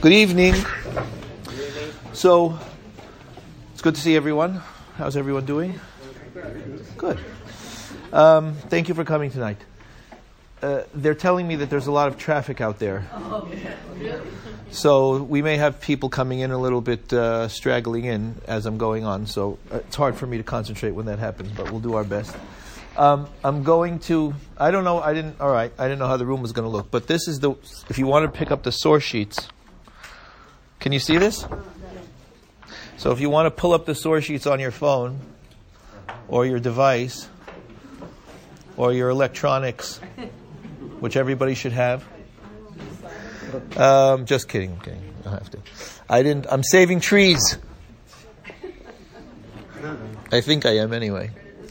Good evening. So, it's good to see everyone. How's everyone doing? Good. Thank you for coming tonight. They're telling me that there's a lot of traffic out there. So we may have people coming in a little bit straggling in as I'm going on. So it's hard for me to concentrate when that happens, but we'll do our best. I'm going to, I didn't know how the room was going to look, but this is if you want to pick up the source sheets, can you see this? So if you want to pull up the source sheets on your phone, or your device, or your electronics, which everybody should have. Just kidding. Okay, I don't have to. I'm saving trees. I think I am anyway.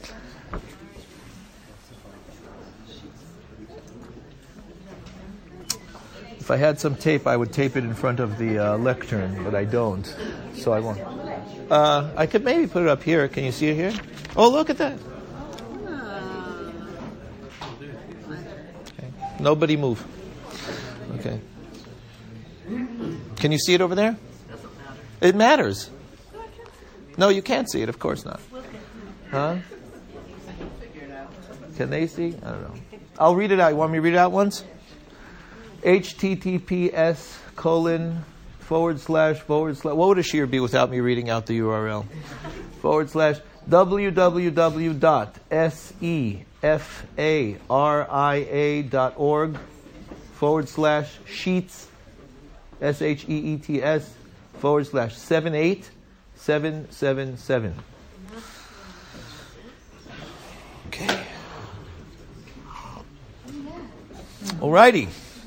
If I had some tape, I would tape it in front of the lectern, but I don't, so I won't. I could maybe put it up here. Can you see it here? Oh, look at that. Okay. Nobody move. Okay. Can you see it over there? It matters. No, you can't see it. Of course not. Huh? Can they see? I don't know. I'll read it out. You want me to read it out once? https:// what would a shiur be without me reading out the URL? www.sefaria.org /sheets SHEETS /78777. Okay. Alrighty.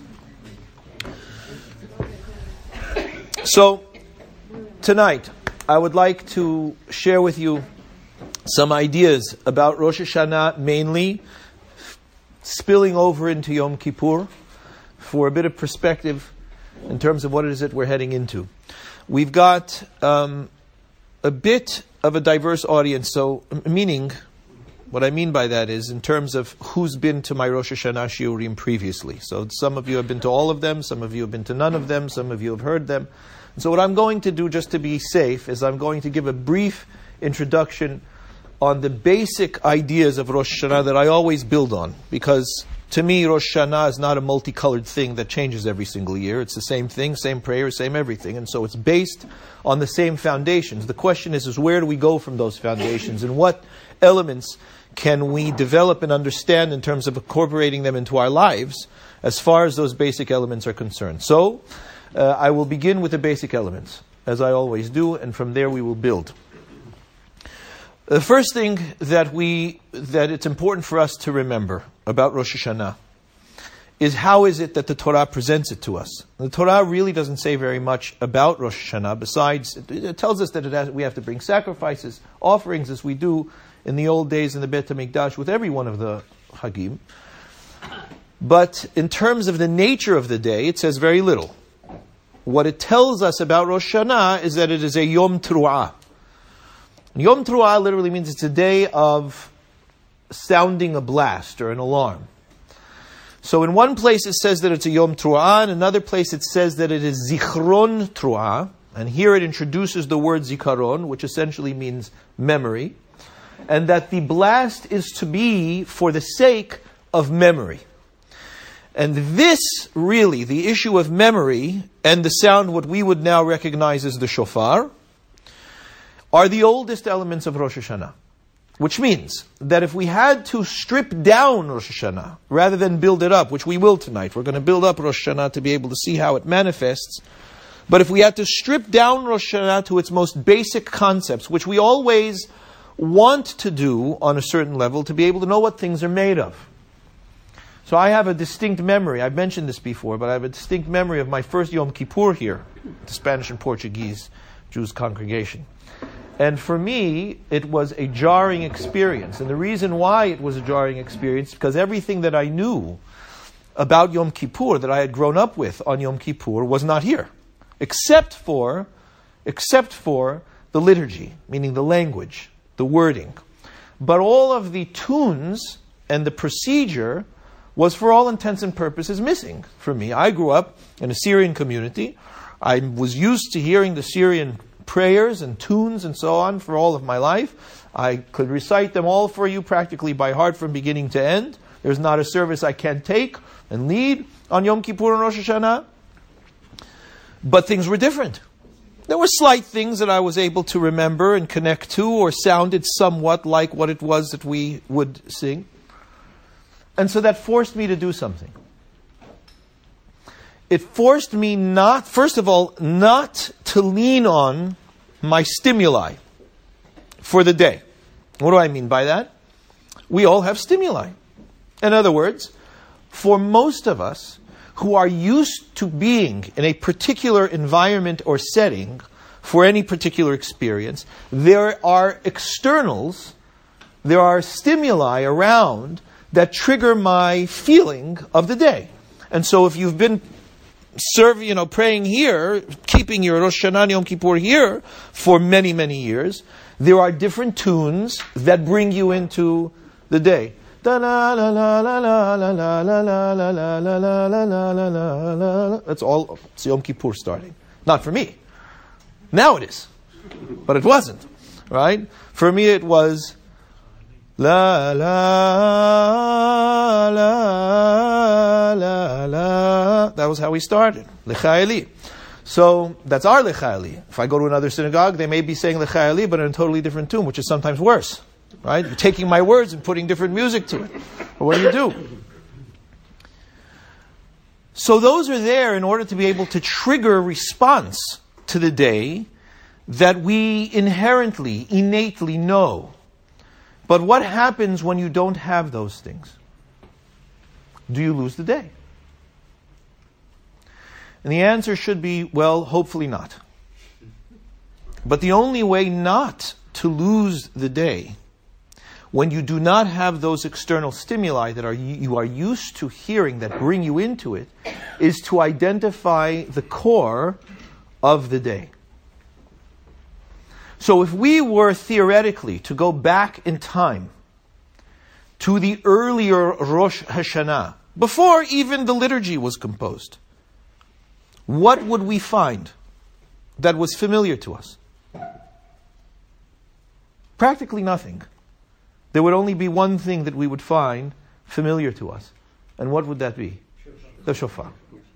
So, tonight, I would like to share with you some ideas about Rosh Hashanah, mainly spilling over into Yom Kippur, for a bit of perspective in terms of what it is that we're heading into. We've got a bit of a diverse audience, so meaning, what I mean by that is in terms of who's been to my Rosh Hashanah shiurim previously. So some of you have been to all of them, some of you have been to none of them, some of you have heard them. And so what I'm going to do, just to be safe, is I'm going to give a brief introduction on the basic ideas of Rosh Hashanah that I always build on. Because to me, Rosh Hashanah is not a multicolored thing that changes every single year. It's the same thing, same prayer, same everything. And so it's based on the same foundations. The question is where do we go from those foundations? And what elements can we develop and understand in terms of incorporating them into our lives as far as those basic elements are concerned? So, I will begin with the basic elements, as I always do, and from there we will build. The first thing that it's important for us to remember about Rosh Hashanah is how is it that the Torah presents it to us. The Torah really doesn't say very much about Rosh Hashanah, besides it tells us that we have to bring sacrifices, offerings, as we do in the old days in the Beit HaMikdash with every one of the Hagim. But in terms of the nature of the day, it says very little. What it tells us about Rosh Hashanah is that it is a Yom Teruah. Yom Teruah literally means it's a day of sounding a blast or an alarm. So in one place it says that it's a Yom Teruah, in another place it says that it is Zichron Teruah, and here it introduces the word Zikaron, which essentially means memory, and that the blast is to be for the sake of memory. And this, really, the issue of memory and the sound, what we would now recognize as the shofar, are the oldest elements of Rosh Hashanah. Which means that if we had to strip down Rosh Hashanah, rather than build it up, which we will tonight, we're going to build up Rosh Hashanah to be able to see how it manifests, but if we had to strip down Rosh Hashanah to its most basic concepts, which we always want to do on a certain level, to be able to know what things are made of. So I have a distinct memory, I've mentioned this before, but I have a distinct memory of my first Yom Kippur here, the Spanish and Portuguese Jews congregation. And for me, it was a jarring experience. And the reason why it was a jarring experience is because everything that I knew about Yom Kippur, that I had grown up with on Yom Kippur, was not here. Except for the liturgy, meaning the language, the wording. But all of the tunes and the procedure was for all intents and purposes missing for me. I grew up in a Syrian community. I was used to hearing the Syrian prayers and tunes and so on for all of my life. I could recite them all for you practically by heart from beginning to end. There's not a service I can't take and lead on Yom Kippur and Rosh Hashanah. But things were different. There were slight things that I was able to remember and connect to, or sounded somewhat like what it was that we would sing. And so that forced me to do something. It forced me not, first of all, not to lean on my stimuli for the day. What do I mean by that? We all have stimuli. In other words, for most of us who are used to being in a particular environment or setting for any particular experience, there are externals, there are stimuli around that trigger my feeling of the day. And so if you've been praying here, keeping your Rosh Hashanah Yom Kippur here for many, many years, there are different tunes that bring you into the day. That's all. It's Yom Kippur starting. Not for me. Now it is. But it wasn't. Right? For me it was La la la la la. That was how we started. L'chaeli. So that's our L'chaeli. If I go to another synagogue, they may be saying L'chaeli, but in a totally different tune, which is sometimes worse. Right? You're taking my words and putting different music to it. But what do? So those are there in order to be able to trigger a response to the day that we inherently, innately know. But what happens when you don't have those things? Do you lose the day? And the answer should be, well, hopefully not. But the only way not to lose the day, when you do not have those external stimuli that you are used to hearing that bring you into it, is to identify the core of the day. So if we were theoretically to go back in time to the earlier Rosh Hashanah, before even the liturgy was composed, what would we find that was familiar to us? Practically nothing. There would only be one thing that we would find familiar to us. And what would that be? The shofar.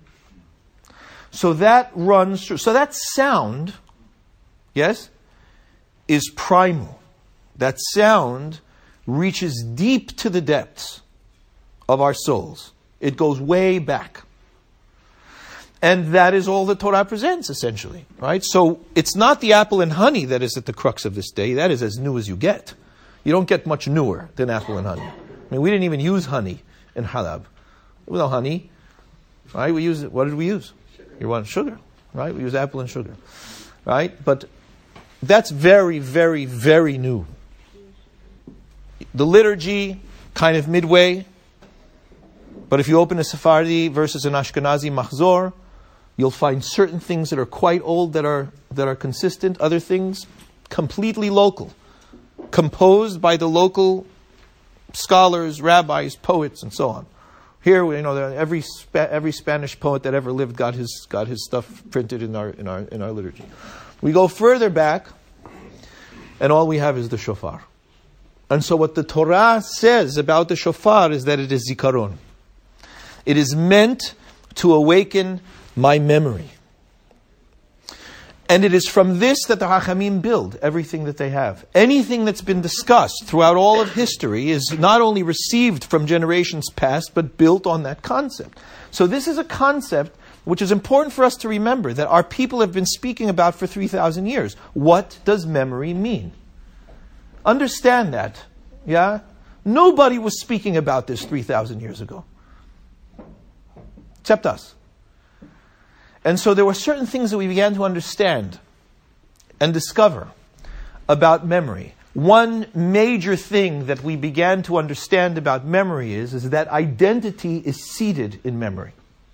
So that runs through. So that sound, yes, is primal. That sound reaches deep to the depths of our souls. It goes way back. And that is all the Torah presents, essentially. Right? So it's not the apple and honey that is at the crux of this day. That is as new as you get. You don't get much newer than apple and honey. I mean, we didn't even use honey in halab. There was no honey. Right? What did we use? You want sugar. Right? We use apple and sugar. Right? But that's very, very, very new. The liturgy, kind of midway. But if you open a Sephardi versus an Ashkenazi Machzor, you'll find certain things that are quite old that are consistent. Other things, completely local. Composed by the local scholars, rabbis, poets, and so on. Here, every Spanish poet that ever lived got his stuff printed in our liturgy. We go further back, and all we have is the shofar. And so what the Torah says about the shofar is that it is zikaron. It is meant to awaken my memory. And it is from this that the Hachamim build everything that they have. Anything that's been discussed throughout all of history is not only received from generations past, but built on that concept. So this is a concept which is important for us to remember, that our people have been speaking about for 3,000 years. What does memory mean? Understand that. Yeah? Nobody was speaking about this 3,000 years ago. Except us. And so there were certain things that we began to understand and discover about memory. One major thing that we began to understand about memory is that identity is seated in memory.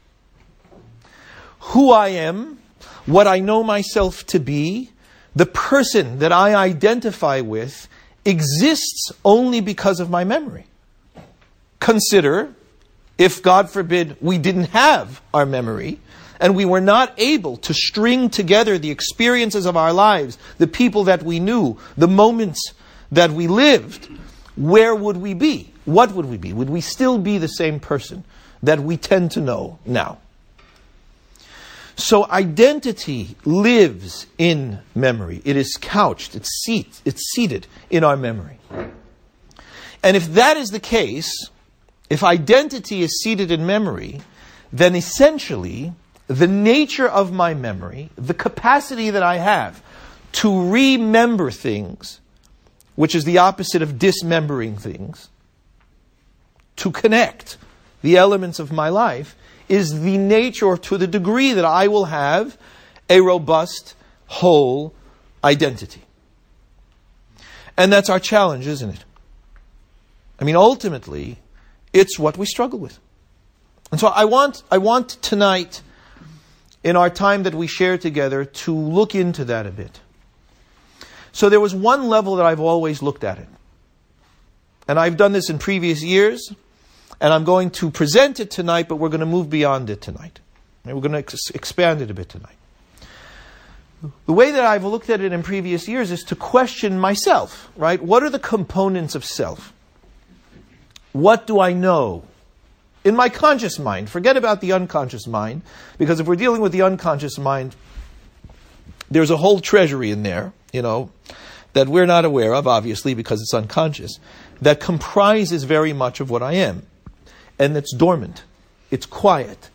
Who I am, what I know myself to be, the person that I identify with exists only because of my memory. Consider, if God forbid we didn't have our memory, and we were not able to string together the experiences of our lives, the people that we knew, the moments that we lived, where would we be? What would we be? Would we still be the same person that we tend to know now? So identity lives in memory. It is couched, it's seated in our memory. And if that is the case, if identity is seated in memory, then essentially the nature of my memory, the capacity that I have to remember things, which is the opposite of dismembering things, to connect the elements of my life, is the nature, or to the degree that I will have a robust, whole identity. And that's our challenge, isn't it? I mean, ultimately, it's what we struggle with. And so I want tonight, in our time that we share together, to look into that a bit. So there was one level that I've always looked at it. And I've done this in previous years, and I'm going to present it tonight, but we're going to move beyond it tonight. And we're going to expand it a bit tonight. The way that I've looked at it in previous years is to question myself, right? What are the components of self? What do I know in my conscious mind? Forget about the unconscious mind, because if we're dealing with the unconscious mind, there's a whole treasury in there, that we're not aware of, obviously, because it's unconscious, that comprises very much of what I am. And it's dormant. It's quiet.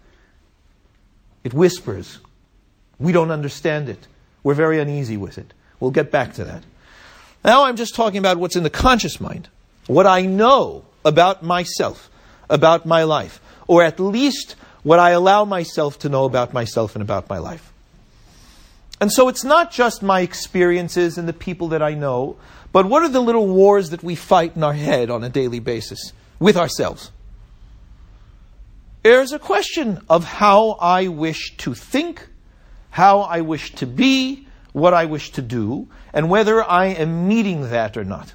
It whispers. We don't understand it. We're very uneasy with it. We'll get back to that. Now I'm just talking about what's in the conscious mind. What I know about myself, about my life. Or at least what I allow myself to know about myself and about my life. And so it's not just my experiences and the people that I know, but what are the little wars that we fight in our head on a daily basis with ourselves? There's a question of how I wish to think, how I wish to be, what I wish to do, and whether I am meeting that or not.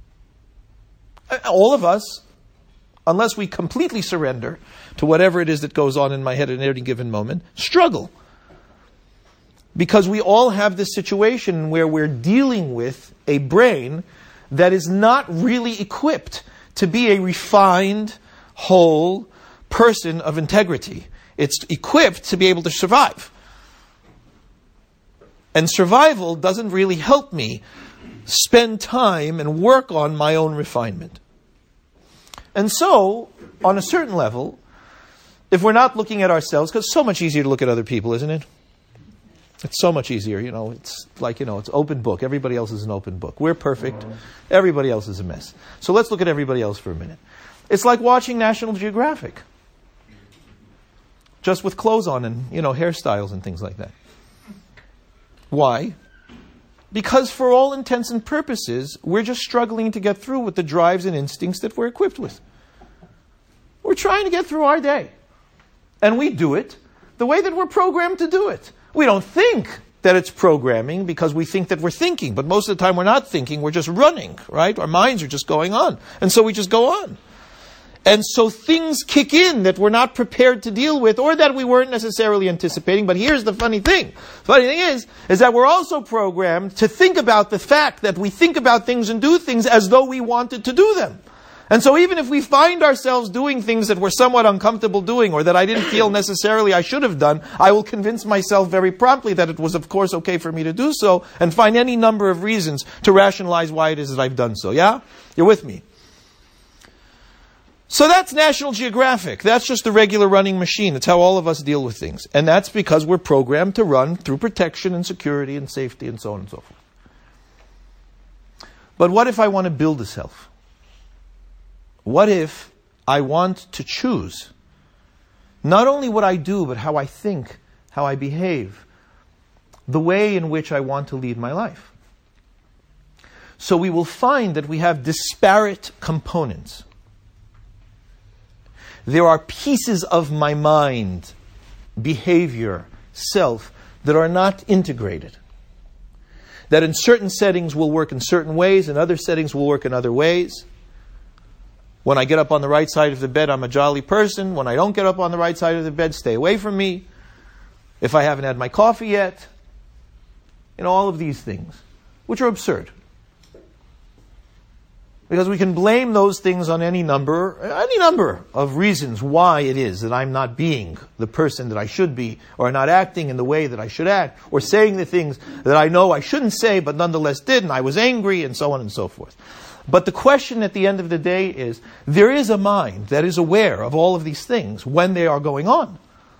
All of us, unless we completely surrender to whatever it is that goes on in my head at any given moment, struggle. Because we all have this situation where we're dealing with a brain that is not really equipped to be a refined, whole person of integrity. It's equipped to be able to survive. And survival doesn't really help me spend time and work on my own refinement. And so, on a certain level, if we're not looking at ourselves, because it's so much easier to look at other people, isn't it? It's so much easier, it's like, it's open book. Everybody else is an open book. We're perfect. Everybody else is a mess. So let's look at everybody else for a minute. It's like watching National Geographic. Just with clothes on and, hairstyles and things like that. Why? Because for all intents and purposes, we're just struggling to get through with the drives and instincts that we're equipped with. We're trying to get through our day. And we do it the way that we're programmed to do it. We don't think that it's programming because we think that we're thinking. But most of the time we're not thinking, we're just running, right? Our minds are just going on. And so we just go on. And so things kick in that we're not prepared to deal with or that we weren't necessarily anticipating. But here's the funny thing. The funny thing is that we're also programmed to think about the fact that we think about things and do things as though we wanted to do them. And so even if we find ourselves doing things that we're somewhat uncomfortable doing or that I didn't feel necessarily I should have done, I will convince myself very promptly that it was of course okay for me to do so and find any number of reasons to rationalize why it is that I've done so. Yeah? You're with me? So that's National Geographic. That's just the regular running machine. That's how all of us deal with things. And that's because we're programmed to run through protection and security and safety and so on and so forth. But what if I want to build a self? What if I want to choose not only what I do, but how I think, how I behave, the way in which I want to lead my life? So we will find that we have disparate components. There are pieces of my mind, behavior, self, that are not integrated. That in certain settings will work in certain ways, in other settings will work in other ways. When I get up on the right side of the bed, I'm a jolly person. When I don't get up on the right side of the bed, stay away from me. if I haven't had my coffee yet, all of these things, which are absurd. Because we can blame those things on any number of reasons why it is that I'm not being the person that I should be, or not acting in the way that I should act, or saying the things that I know I shouldn't say, but nonetheless did, and I was angry, and so on and so forth. But the question at the end of the day is, there is a mind that is aware of all of these things when they are going on.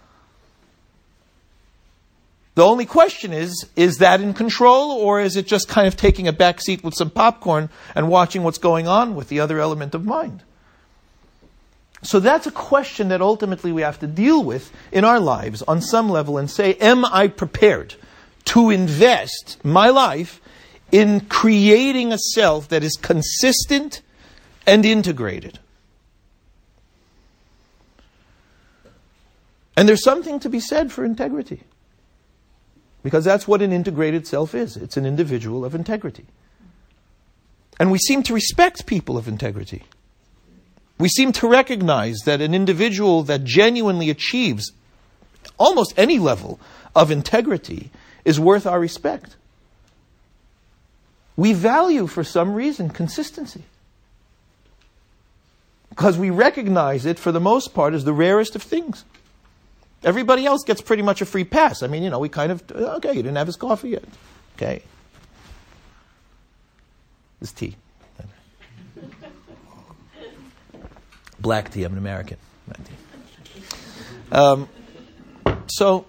The only question is that in control, or is it just kind of taking a back seat with some popcorn and watching what's going on with the other element of mind? So that's a question that ultimately we have to deal with in our lives on some level and say, am I prepared to invest my life in creating a self that is consistent and integrated? And there's something to be said for integrity. Because that's what an integrated self is. It's an individual of integrity. And we seem to respect people of integrity. We seem to recognize that an individual that genuinely achieves almost any level of integrity is worth our respect. We value, for some reason, consistency. Because we recognize it, for the most part, as the rarest of things. Everybody else gets pretty much a free pass. I mean, we kind of, okay, you didn't have his coffee yet. Okay. His tea. Black tea, I'm an American. So,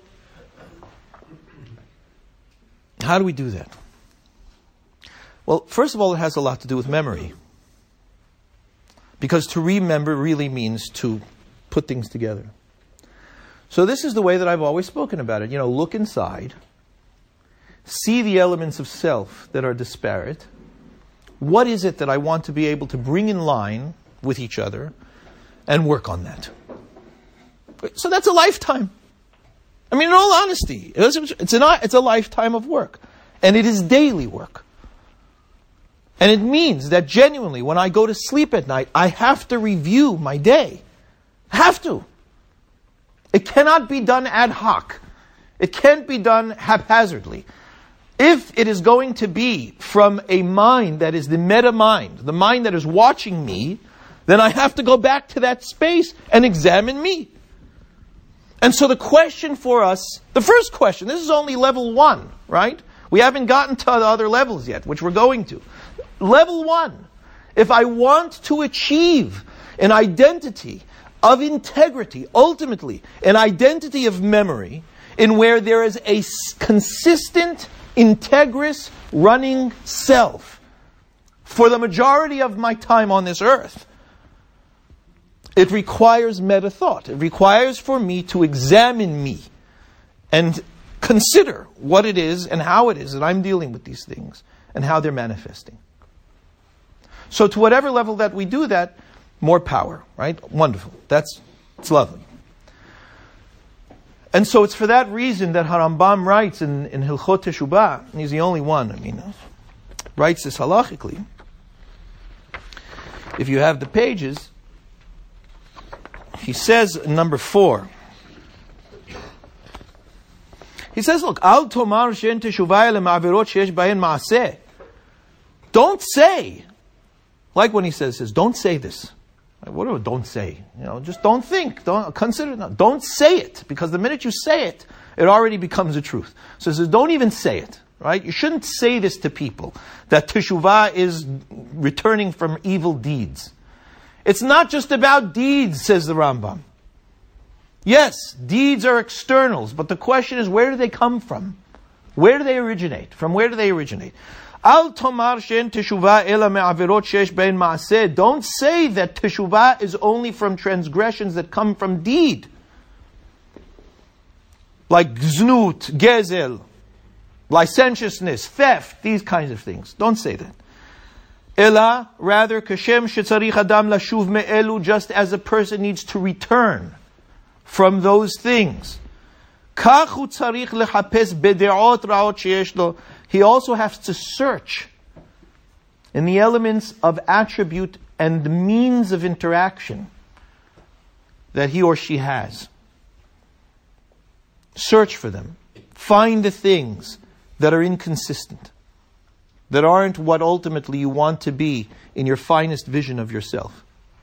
how do we do that? Well, first of all, it has a lot to do with memory. Because to remember really means to put things together. So this is the way that I've always spoken about it. Look inside, see the elements of self that are disparate. What is it that I want to be able to bring in line with each other and work on that? So that's a lifetime. I mean, in all honesty, it's a lifetime of work. And it is daily work. And it means that genuinely, when I go to sleep at night, I have to review my day. I have to. It cannot be done ad hoc. It can't be done haphazardly. If it is going to be from a mind that is the meta mind, the mind that is watching me, then I have to go back to that space and examine me. And so the question for us, the first question, this is only level 1, right? We haven't gotten to the other levels yet, which we're going to. Level 1, if I want to achieve an identity of integrity, ultimately, an identity of memory, in where there is a consistent, integrous, running self for the majority of my time on this earth, it requires meta thought. It requires for me to examine me and consider what it is and how it is that I'm dealing with these things and how they're manifesting. So to whatever level that we do that, more power, right? Wonderful. It's lovely. And so it's for that reason that Harambam writes in Hilchot Teshubah, and he's the only one, writes this halachically. If you have the pages, he says in number 4, he says, look, Al tomar she'en teshuvah ele ma'avirot she'esh bahen ma'aseh. Don't say, like when he says, don't say this. What do don't say? Just don't think. Don't consider. No, don't say it, because the minute you say it, it already becomes a truth. So he says, don't even say it. Right? You shouldn't say this to people, that teshuvah is returning from evil deeds. It's not just about deeds, says the Rambam. Yes, deeds are externals, but the question is, where do they come from? Where do they originate? From where do they originate? Al tomar she'en teshuvah ela me'avirot she'esh bein ma'aseh. Don't say that teshuvah is only from transgressions that come from deed, like znut, gezel, licentiousness, theft, these kinds of things. Don't say that. Ela, rather, kashem shetzarich adam lashuv me'elu, just as a person needs to return from those things. Kach hu tzarich lechapes bede'ot ra'ot sheyesh lo. He also has to search in the elements of attribute and means of interaction that he or she has. Search for them. Find the things that are inconsistent, that aren't what ultimately you want to be in your finest vision of yourself.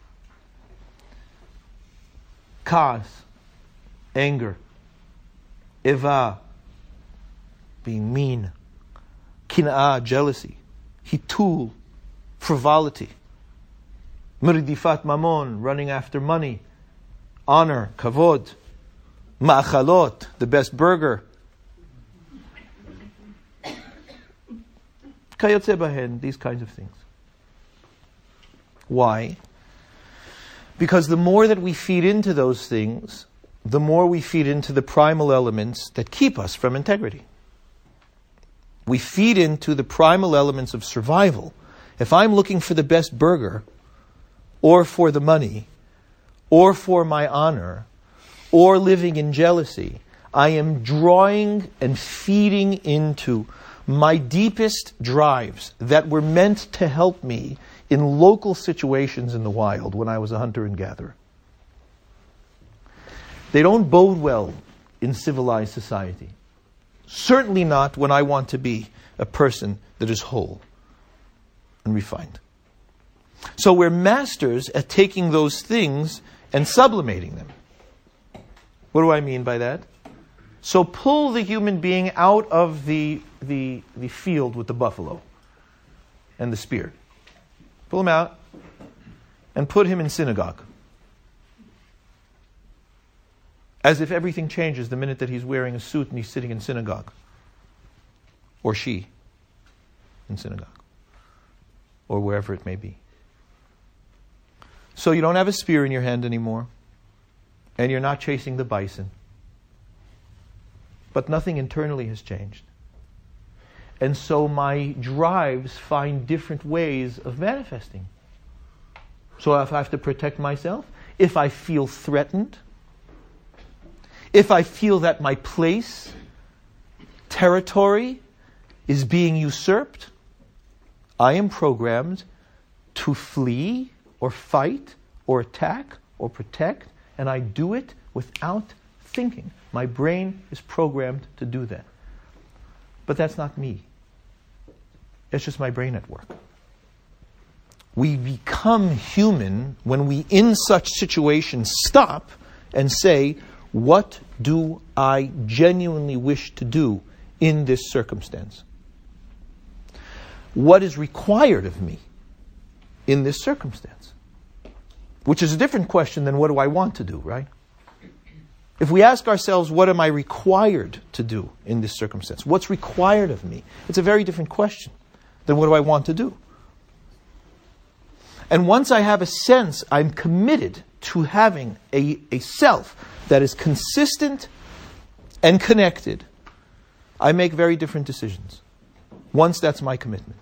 Kaas, anger, eva, being mean, kina'ah, jealousy, hitul, frivolity, mirdifat mamon, running after money, honor, kavod, ma'achalot, the best burger, kayotze bahen, these kinds of things. Why? Because the more that we feed into those things, the more we feed into the primal elements that keep us from integrity. We feed into the primal elements of survival. If I'm looking for the best burger, or for the money, or for my honor, or living in jealousy, I am drawing and feeding into my deepest drives that were meant to help me in local situations in the wild when I was a hunter and gatherer. They don't bode well in civilized society. Certainly not when I want to be a person that is whole and refined. So we're masters at taking those things and sublimating them. What do I mean by that? So pull the human being out of the field with the buffalo and the spear. Pull him out and put him in synagogue. As if everything changes the minute that he's wearing a suit and he's sitting in synagogue. Or she in synagogue. Or wherever it may be. So you don't have a spear in your hand anymore. And you're not chasing the bison. But nothing internally has changed. And so my drives find different ways of manifesting. So if I have to protect myself, if I feel threatened, if I feel that my place, territory, is being usurped, I am programmed to flee or fight or attack or protect, and I do it without thinking. My brain is programmed to do that. But that's not me. It's just my brain at work. We become human when we, in such situations, stop and say, what do I genuinely wish to do in this circumstance? What is required of me in this circumstance? Which is a different question than what do I want to do, right? If we ask ourselves, what am I required to do in this circumstance? What's required of me? It's a very different question than what do I want to do? And once I have a sense, I'm committed to having a self that is consistent and connected, I make very different decisions. Once that's my commitment.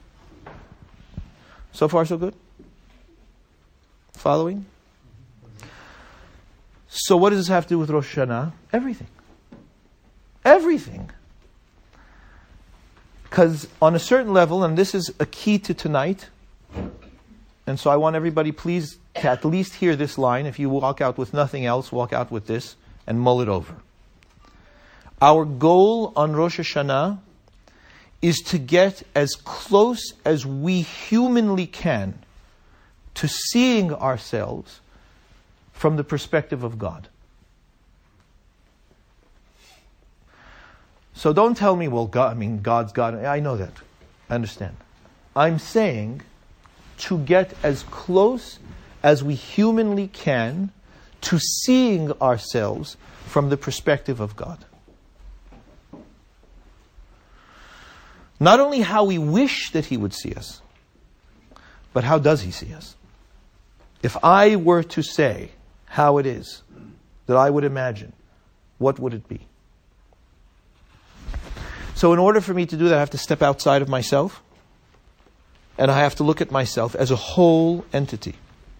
So far, so good? Following? So what does this have to do with Rosh Hashanah? Everything. Everything. Because on a certain level, and this is a key to tonight, and so I want everybody please to at least hear this line. If you walk out with nothing else, walk out with this and mull it over. Our goal on Rosh Hashanah is to get as close as we humanly can to seeing ourselves from the perspective of God. So don't tell me, well, God's God. I know that. I understand. I'm saying to get as close as we humanly can to seeing ourselves from the perspective of God. Not only how we wish that He would see us, but how does He see us? If I were to say how it is that I would imagine, what would it be? So in order for me to do that, I have to step outside of myself, and I have to look at myself as a whole entity.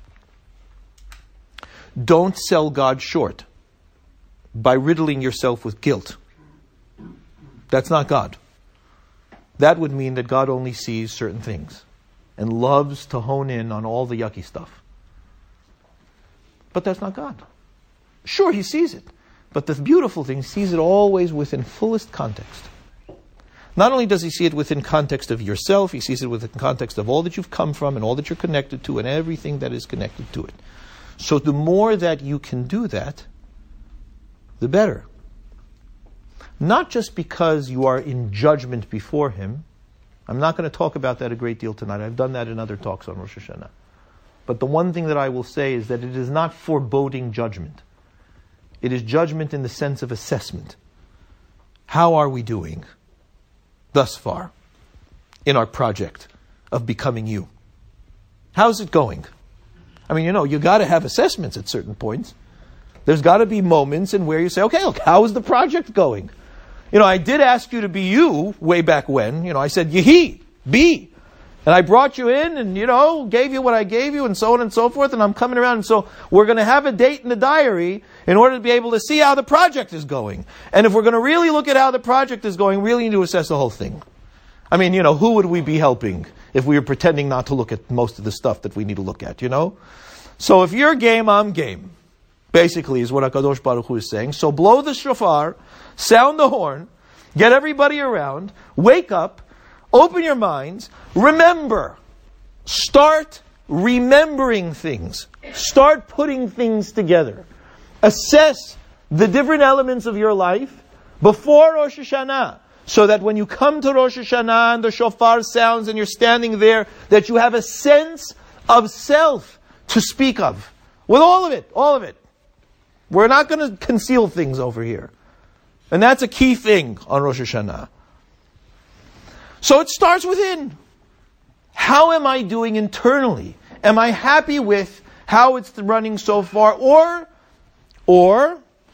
Don't sell God short by riddling yourself with guilt. That's not God. That would mean that God only sees certain things and loves to hone in on all the yucky stuff. But that's not God. Sure, He sees it, But the beautiful thing, he sees it always within fullest context. Not only does he see it within context of yourself, he sees it within context of all that you've come from and all that you're connected to and everything that is connected to it. So the more that you can do that, the better. Not just because you are in judgment before him. I'm not going to talk about that a great deal tonight. I've done that in other talks on Rosh Hashanah. But the one thing that I will say is that it is not foreboding judgment. It is judgment in the sense of assessment. How are we doing thus far in our project of becoming you? How's it going? I mean, you got to have assessments at certain points. There's got to be moments in where you say, okay, look, how is the project going? I did ask you to be you way back when. I said, Yehi, be. And I brought you in and, gave you what I gave you and so on and so forth. And I'm coming around. And so we're going to have a date in the diary in order to be able to see how the project is going. And if we're going to really look at how the project is going, we really need to assess the whole thing. I mean, who would we be helping if we were pretending not to look at most of the stuff that we need to look at, So if you're game, I'm game. Basically is what HaKadosh Baruch Hu is saying. So blow the shofar, sound the horn, get everybody around, wake up, open your minds, remember. Start remembering things. Start putting things together. Assess the different elements of your life before Rosh Hashanah, so that when you come to Rosh Hashanah and the shofar sounds and you're standing there, that you have a sense of self to speak of. With all of it. We're not going to conceal things over here. And that's a key thing on Rosh Hashanah. So it starts within. How am I doing internally? Am I happy with how it's running so far? Or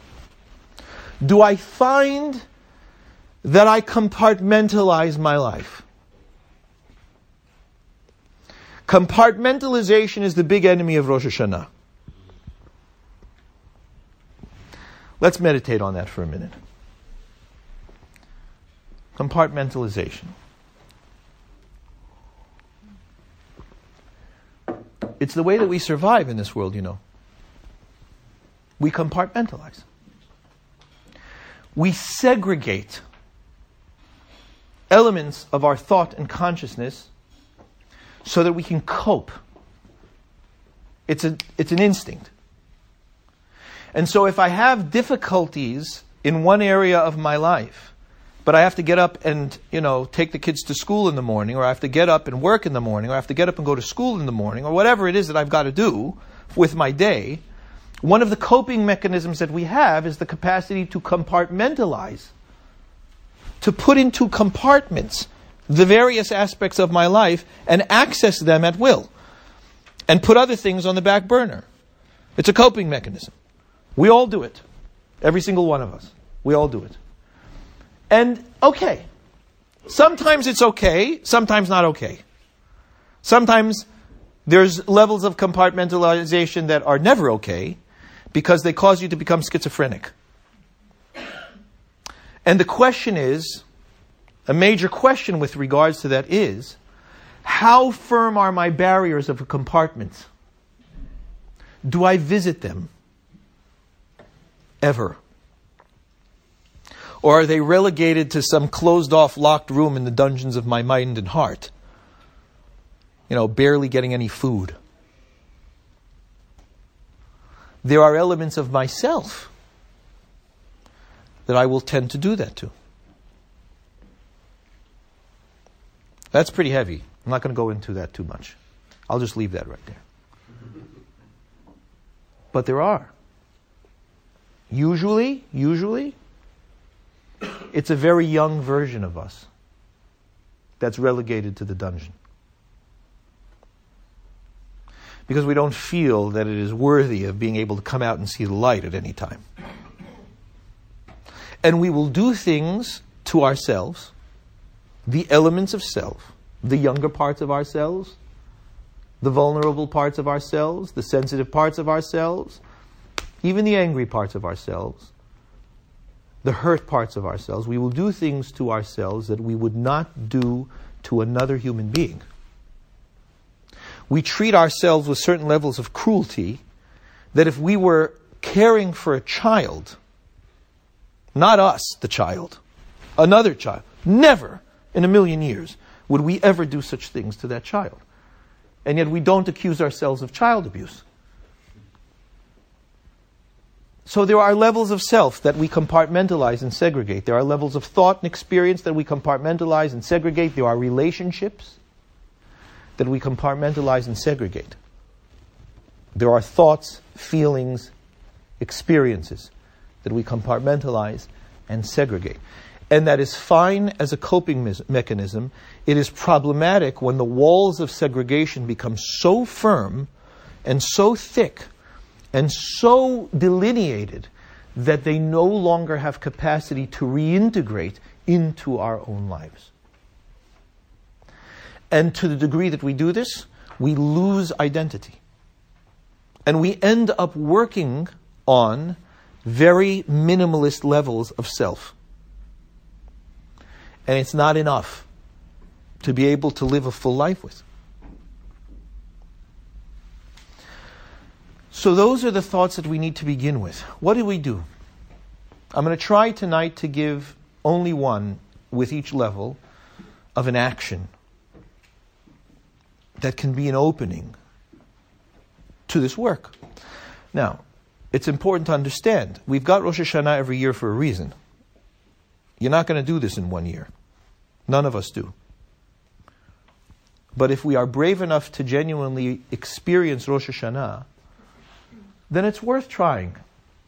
do I find that I compartmentalize my life? Compartmentalization is the big enemy of Rosh Hashanah. Let's meditate on that for a minute. Compartmentalization. It's the way that we survive in this world, We compartmentalize. We segregate elements of our thought and consciousness so that we can cope. It's an instinct. And so if I have difficulties in one area of my life, but I have to get up and, take the kids to school in the morning, or I have to get up and work in the morning, or I have to get up and go to school in the morning, or whatever it is that I've got to do with my day, one of the coping mechanisms that we have is the capacity to compartmentalize, to put into compartments the various aspects of my life and access them at will, and put other things on the back burner. It's a coping mechanism. We all do it. Every single one of us. We all do it. And, okay. Sometimes it's okay, sometimes not okay. Sometimes there's levels of compartmentalization that are never okay because they cause you to become schizophrenic. And the question is, a major question with regards to that is, how firm are my barriers of compartments? Do I visit them? Ever? Or are they relegated to some closed-off, locked room in the dungeons of my mind and heart? Barely getting any food. There are elements of myself that I will tend to do that to. That's pretty heavy. I'm not going to go into that too much. I'll just leave that right there. But there are. Usually, it's a very young version of us that's relegated to the dungeon. Because we don't feel that it is worthy of being able to come out and see the light at any time. And we will do things to ourselves, the elements of self, the younger parts of ourselves, the vulnerable parts of ourselves, the sensitive parts of ourselves, even the angry parts of ourselves, the hurt parts of ourselves. We will do things to ourselves that we would not do to another human being. We treat ourselves with certain levels of cruelty that if we were caring for a child, Not us, the child. Another child. Never in a million years would we ever do such things to that child. And yet we don't accuse ourselves of child abuse. So there are levels of self that we compartmentalize and segregate. There are levels of thought and experience that we compartmentalize and segregate. There are relationships that we compartmentalize and segregate. There are thoughts, feelings, experiences that we compartmentalize and segregate. And that is fine as a coping mechanism. It is problematic when the walls of segregation become so firm and so thick and so delineated that they no longer have capacity to reintegrate into our own lives. And to the degree that we do this, we lose identity. And we end up working on very minimalist levels of self. And it's not enough to be able to live a full life with. So those are the thoughts that we need to begin with. What do we do? I'm going to try tonight to give only one with each level of an action that can be an opening to this work. Now, it's important to understand, we've got Rosh Hashanah every year for a reason. You're not going to do this in 1 year. None of us do. But if we are brave enough to genuinely experience Rosh Hashanah, then it's worth trying.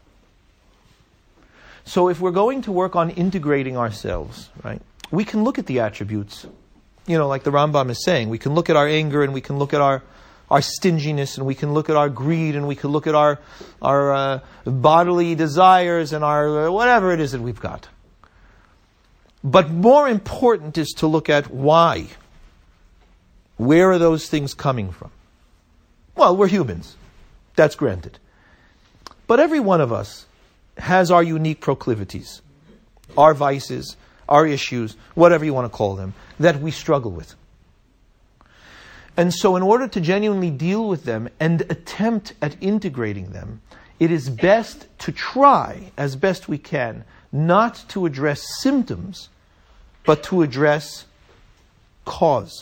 So if we're going to work on integrating ourselves, right, we can look at the attributes. Like the Rambam is saying, we can look at our anger and we can look at our stinginess and we can look at our greed and we can look at our bodily desires and our whatever it is that we've got. But more important is to look at why. Where are those things coming from? Well, we're humans. That's granted. But every one of us has our unique proclivities, our vices, our issues, whatever you want to call them, that we struggle with. And so in order to genuinely deal with them and attempt at integrating them, it is best to try, as best we can, not to address symptoms, but to address cause.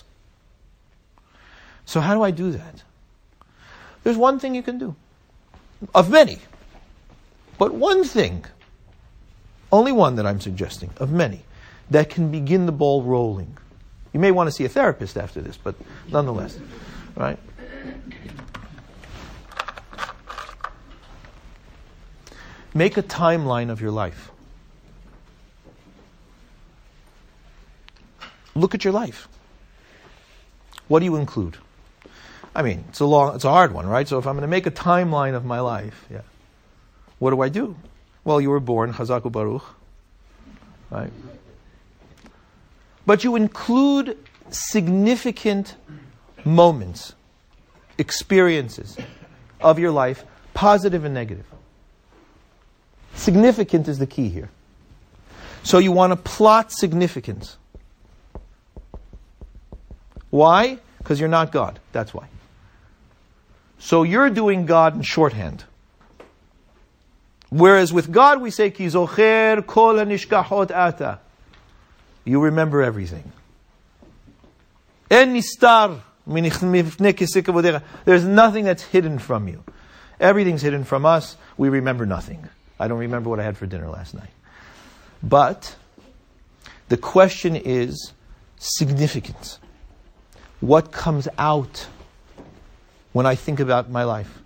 So how do I do that? There's one thing you can do. Of many. But one thing, only one that I'm suggesting, of many, that can begin the ball rolling. You may want to see a therapist after this, but nonetheless, right? Make a timeline of your life. Look at your life. What do you include? I mean, it's a hard one, right? So if I'm going to make a timeline of my life, what do I do? Well, you were born, Chazak u'Baruch, right? But you include significant moments, experiences of your life, positive and negative. Significant is the key here. So you want to plot significance. Why? Because you're not God. That's why. So you're doing God in shorthand. Whereas with God we say, Ki zocher kol hanishkachot ata. You remember everything. En nistar mifnei kisei kavodecha. There's nothing that's hidden from you. Everything's hidden from us. We remember nothing. I don't remember what I had for dinner last night. But the question is significance. What comes out when I think about my life?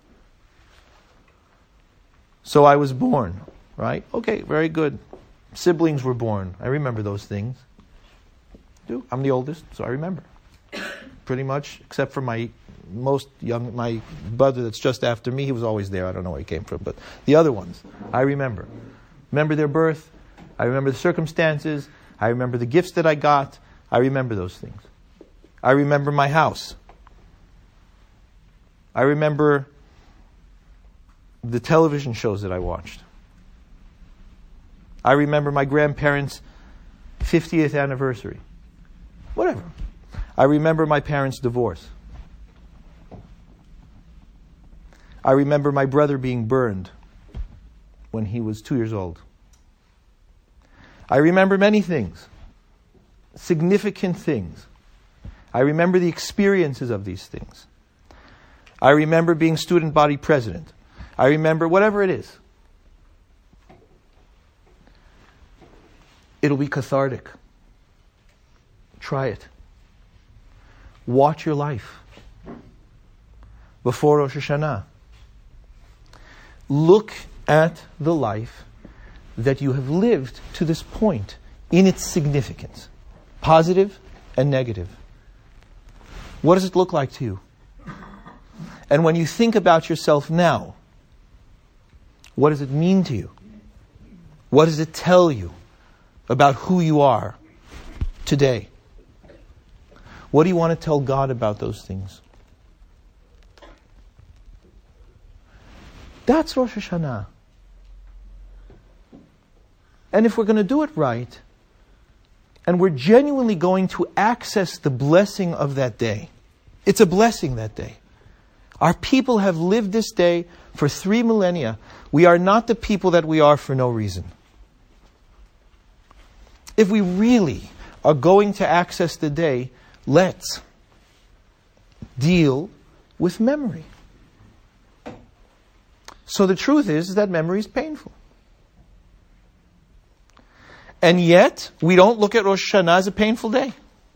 So I was born, right? Okay, very good. Siblings were born. I remember those things. I'm the oldest, so I remember. Pretty much, except for my brother that's just after me, he was always there. I don't know where he came from, but the other ones, I remember. Remember their birth. I remember the circumstances. I remember the gifts that I got. I remember those things. I remember my house. I remember the television shows that I watched. I remember my grandparents' 50th anniversary. Whatever. I remember my parents' divorce. I remember my brother being burned when he was 2 years old. I remember many things, significant things. I remember the experiences of these things. I remember being student body president. I remember whatever it is. It'll be cathartic. Try it. Watch your life before Rosh Hashanah. Look at the life that you have lived to this point in its significance, positive and negative. What does it look like to you? And when you think about yourself now, what does it mean to you? What does it tell you about who you are today? What do you want to tell God about those things? That's Rosh Hashanah. And if we're going to do it right, and we're genuinely going to access the blessing of that day, it's a blessing that day. Our people have lived this day for 3 millennia. We are not the people that we are for no reason. If we really are going to access the day, let's deal with memory. So the truth is that memory is painful. And yet, we don't look at Rosh Hashanah as a painful day.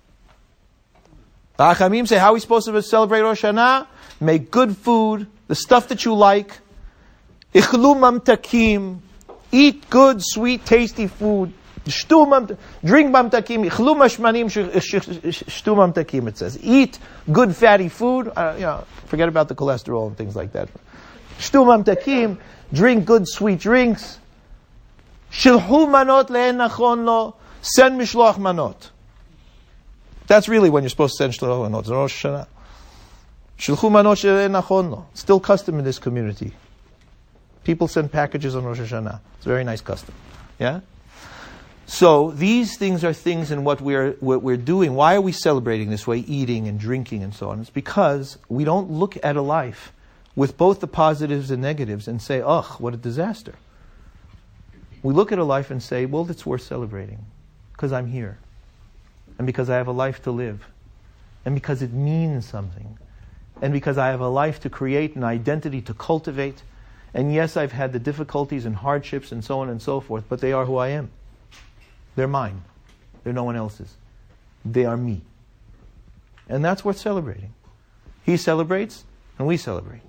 The Hachamim say, how are we supposed to celebrate Rosh Hashanah? Make good food, the stuff that you like. Ichlu mamtakim. Eat good, sweet, tasty food. Drink mamtakim. Ichlu mashmanim, shtu mamtakim, it says. Eat good, fatty food. Forget about the cholesterol and things like that. Shtu mamtakim. Drink good, sweet drinks. Shilhu manot le'en nachon lo. Send mishloach manot. That's really when you're supposed to send mishloach manot. It's Rosh Hashanah. Shilchu manot le'en nachon lo. Still custom in this community. People send packages on Rosh Hashanah. It's a very nice custom. Yeah? So these things are things in what we're doing. Why are we celebrating this way, eating and drinking and so on? It's because we don't look at a life with both the positives and negatives and say, ugh, what a disaster. We look at a life and say, well, it's worth celebrating because I'm here and because I have a life to live and because it means something and because I have a life to create, an identity to cultivate. And yes, I've had the difficulties and hardships and so on and so forth, but they are who I am. They're mine. They're no one else's. They are me. And that's worth celebrating. He celebrates and we celebrate.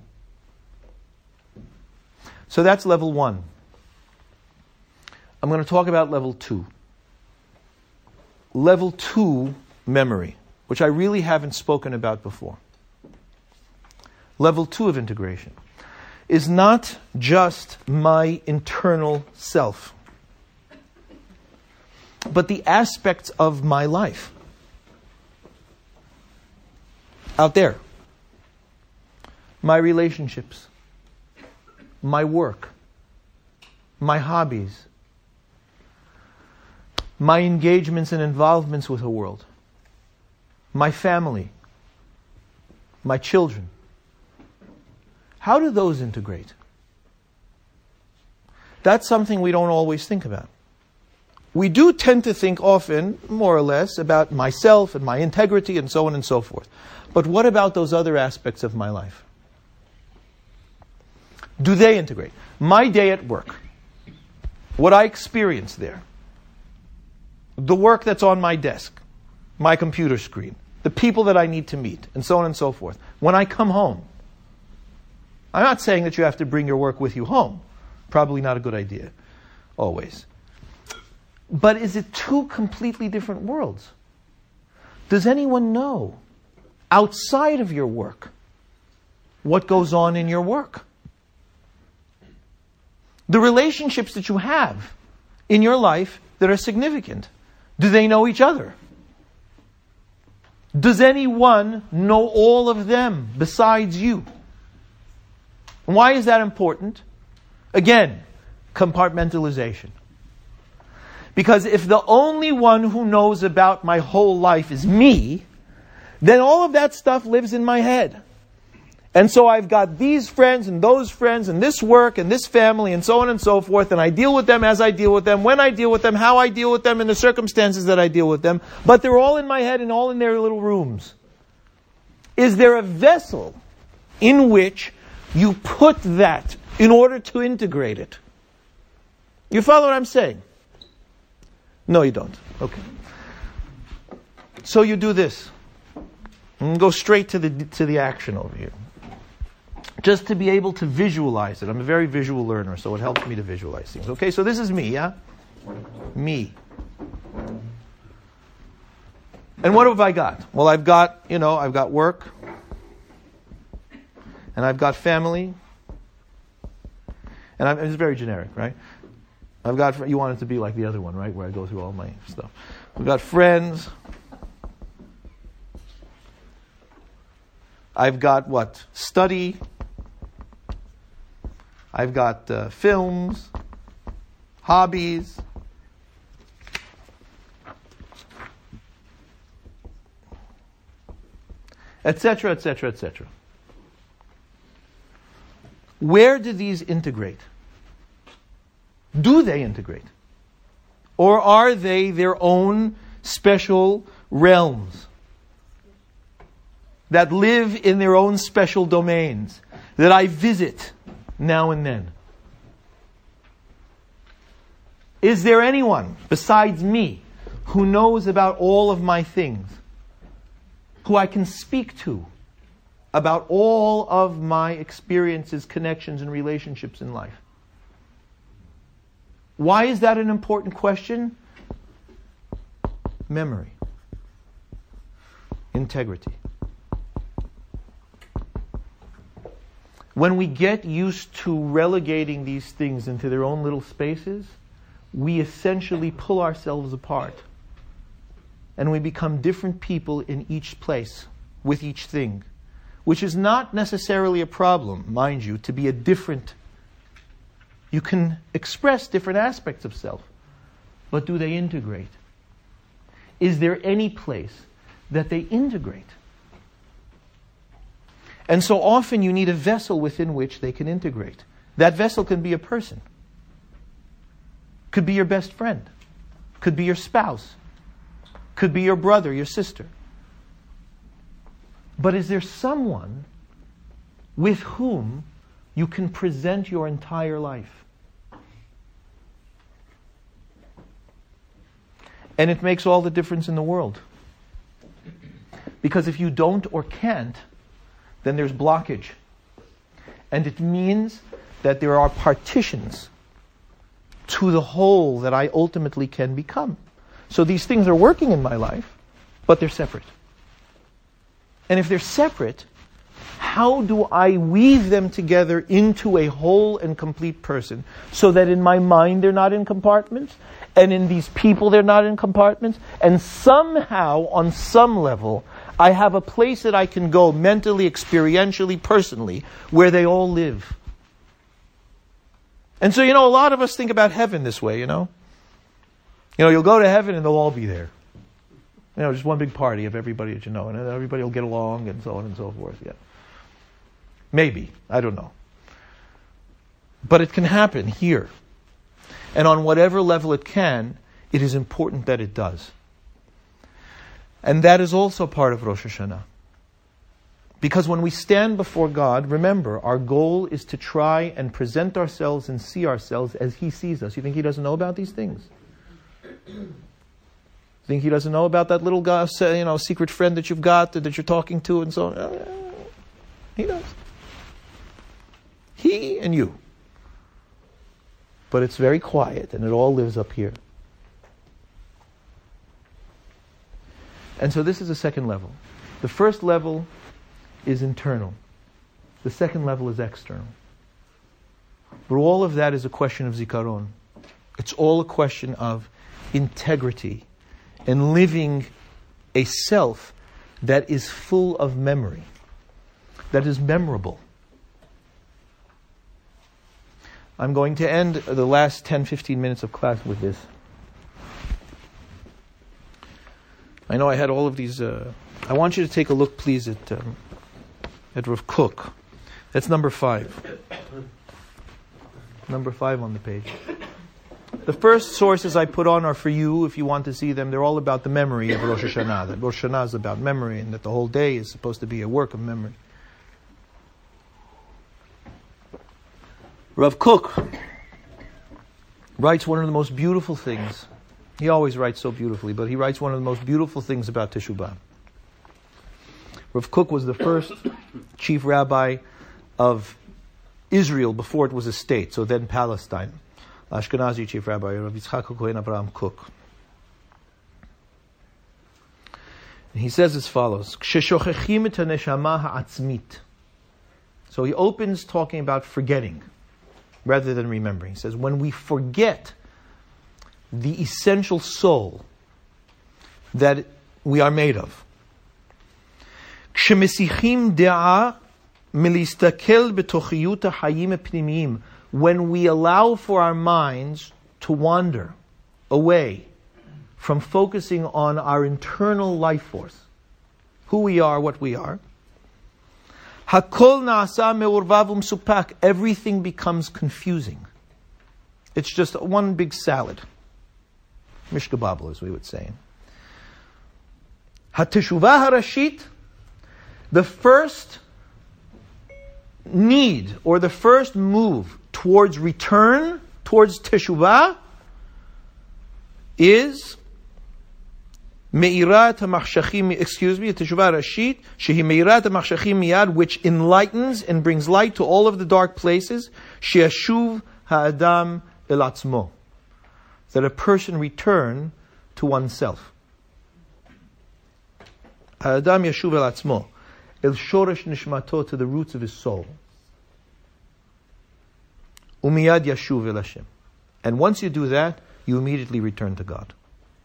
So that's level 1. I'm going to talk about level 2. Level 2, memory, which I really haven't spoken about before. Level 2 of integration is not just my internal self, but the aspects of my life out there. My relationships, my work, my hobbies, my engagements and involvements with the world, my family, my children. How do those integrate? That's something we don't always think about. We do tend to think often, more or less, about myself and my integrity and so on and so forth. But what about those other aspects of my life? Do they integrate? My day at work, what I experience there, the work that's on my desk, my computer screen, the people that I need to meet, and so on and so forth. When I come home, I'm not saying that you have to bring your work with you home. Probably not a good idea, always. But is it two completely different worlds? Does anyone know, outside of your work, what goes on in your work? The relationships that you have in your life that are significant, do they know each other? Does anyone know all of them besides you? Why is that important? Again, compartmentalization. Because if the only one who knows about my whole life is me, then all of that stuff lives in my head. And so I've got these friends and those friends and this work and this family and so on and so forth, and I deal with them as I deal with them, when I deal with them, how I deal with them, in the circumstances that I deal with them. But they're all in my head and all in their little rooms. Is there a vessel in which you put that in order to integrate it? You follow what I'm saying? No, you don't. Okay. So you do this. And go straight to the action over here. Just to be able to visualize it. I'm a very visual learner, so it helps me to visualize things. Okay, so this is me, yeah? Me. And what have I got? Well, I've got work. And I've got family. And it's very generic, right? I've got, you want it to be like the other one, right? Where I go through all my stuff. We've got friends. I've got what? Study. I've got films, hobbies. Etc., etc., etc. Where do these integrate? Do they integrate? Or are they their own special realms that live in their own special domains that I visit now and then? Is there anyone besides me who knows about all of my things, who I can speak to about all of my experiences, connections, and relationships in life? Why is that an important question? Memory. Integrity. When we get used to relegating these things into their own little spaces, we essentially pull ourselves apart. And we become different people in each place, with each thing. Which is not necessarily a problem, mind you, to be a different. You can express different aspects of self. But do they integrate? Is there any place that they integrate? And so often you need a vessel within which they can integrate. That vessel can be a person. Could be your best friend. Could be your spouse. Could be your brother, your sister. But is there someone with whom you can present your entire life? And it makes all the difference in the world. Because if you don't or can't, then there's blockage. And it means that there are partitions to the whole that I ultimately can become. So these things are working in my life, but they're separate. And if they're separate, how do I weave them together into a whole and complete person so that in my mind they're not in compartments, and in these people they're not in compartments, and somehow, on some level, I have a place that I can go mentally, experientially, personally, where they all live. And so, a lot of us think about heaven this way, you'll go to heaven and they'll all be there. Just one big party of everybody that you know, and everybody will get along and so on and so forth, yeah. Maybe, I don't know. But it can happen here. And on whatever level it can, it is important that it does. And that is also part of Rosh Hashanah. Because when we stand before God, remember, our goal is to try and present ourselves and see ourselves as He sees us. You think He doesn't know about these things? Think He doesn't know about that little guy, secret friend that you've got, that you're talking to and so on? He does. He and you. But it's very quiet and it all lives up here. And so this is the second level. The first level is internal. The second level is external. But all of that is a question of zikaron. It's all a question of integrity and living a self that is full of memory, that is memorable. I'm going to end the last 10-15 minutes of class with this. I know I had all of these. I want you to take a look, please, at Rav Kook. That's number 5. Number 5 on the page. The first sources I put on are for you if you want to see them. They're all about the memory of Rosh Hashanah. That Rosh Hashanah is about memory and that the whole day is supposed to be a work of memory. Rav Kook writes one of the most beautiful things. He always writes so beautifully, but he writes one of the most beautiful things about Teshuvah. Rav Kook was the first chief rabbi of Israel before it was a state, so then Palestine. Ashkenazi chief rabbi, Rav Yitzchak Kohen Avraham Kook. And he says as follows, "K'sheshochechim et haneshama ha'atzmit." So he opens talking about forgetting rather than remembering. He says, when we forget the essential soul that we are made of, כשמסיחים דעה מלהסתכל בתוכיות החיים הפנימיים, when we allow for our minds to wander away from focusing on our internal life force, who we are, what we are, hakol naasa me'urvav u'msupak, everything becomes confusing. It's just one big salad. Mishkababel, as we would say. Hateshuvah harashit, the first need or the first move towards return, towards teshuvah, is Me'irat HaMachshachim, Teshuvah Rashit, Shehi Me'irat HaMachshachim Miyad, which enlightens and brings light to all of the dark places, She'ashuv Ha'adam El Atzmo, that a person return to oneself. Ha'adam Yashuv El Atzmo, El Shoresh Nishmato, to the roots of his soul. Umiyad Yashuv El Hashem. And once you do that, you immediately return to God.